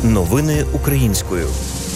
Новини українською.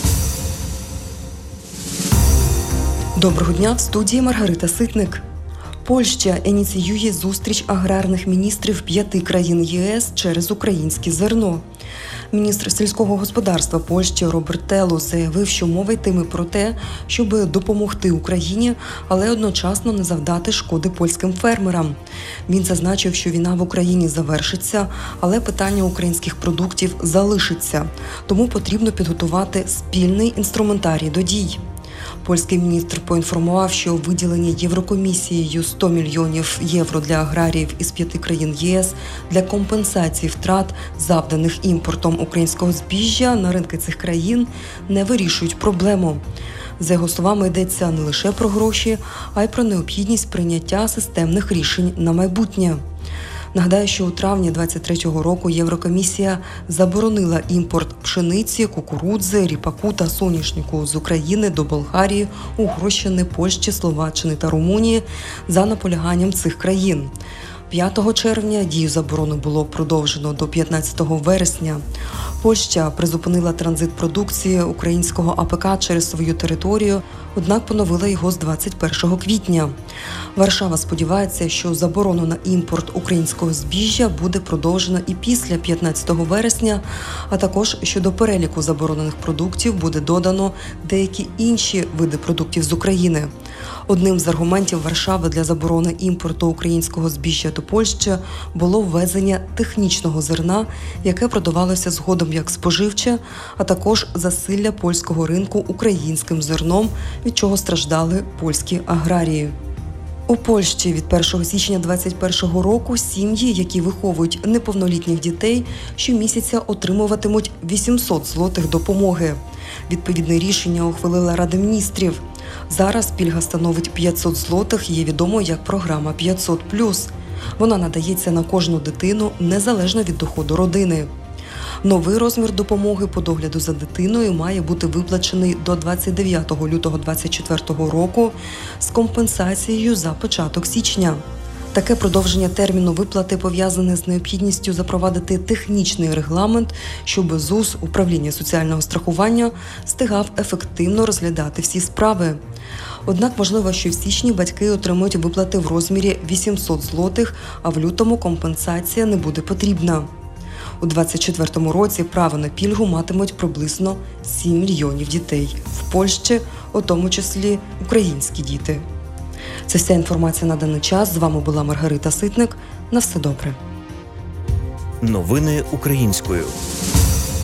Доброго дня, в студії Маргарита Ситник. Польща ініціює зустріч аграрних міністрів 5 країн ЄС через українське зерно. Міністр сільського господарства Польщі Роберт Телус заявив, що мова йтиме про те, щоб допомогти Україні, але одночасно не завдати шкоди польським фермерам. Він зазначив, що війна в Україні завершиться, але питання українських продуктів залишиться. Тому потрібно підготувати спільний інструментарій до дій. Польський міністр поінформував, що виділення Єврокомісією 100 мільйонів євро для аграріїв із 5 країн ЄС для компенсації втрат, завданих імпортом українського збіжжя на ринки цих країн, не вирішують проблему. За його словами, йдеться не лише про гроші, а й про необхідність прийняття системних рішень на майбутнє. Нагадаю, що у травні 2023 року Єврокомісія заборонила імпорт пшениці, кукурудзи, ріпаку та соняшнику з України до Болгарії, Угорщини, Польщі, Словаччини та Румунії за наполяганням цих країн. 5 червня дію заборони було продовжено до 15 вересня. Польща призупинила транзит продукції українського АПК через свою територію, однак поновила його з 21 квітня. Варшава сподівається, що заборону на імпорт українського збіжжя буде продовжено і після 15 вересня, а також, що до переліку заборонених продуктів буде додано деякі інші види продуктів з України. Одним з аргументів Варшави для заборони імпорту українського збіжжя до Польщі було ввезення технічного зерна, яке продавалося згодом як споживче, а також засилля польського ринку українським зерном, від чого страждали польські аграрії. У Польщі від 1 січня 2021 року сім'ї, які виховують неповнолітніх дітей, щомісяця отримуватимуть 800 злотих допомоги. Відповідне рішення ухвалила Рада міністрів. Зараз пільга становить 500 злотих, є відомо як програма 500+. Вона надається на кожну дитину, незалежно від доходу родини. Новий розмір допомоги по догляду за дитиною має бути виплачений до 29 лютого 2024 року з компенсацією за початок січня. Таке продовження терміну виплати пов'язане з необхідністю запровадити технічний регламент, щоб ЗУС, управління соціального страхування, встигав ефективно розглядати всі справи. Однак можливо, що в січні батьки отримують виплати в розмірі 800 злотих, а в лютому компенсація не буде потрібна. У 2024 році право на пільгу матимуть приблизно 7 мільйонів дітей. В Польщі, у тому числі українські діти. Це вся інформація на даний час. З вами була Маргарита Ситник. На все добре. Новини українською.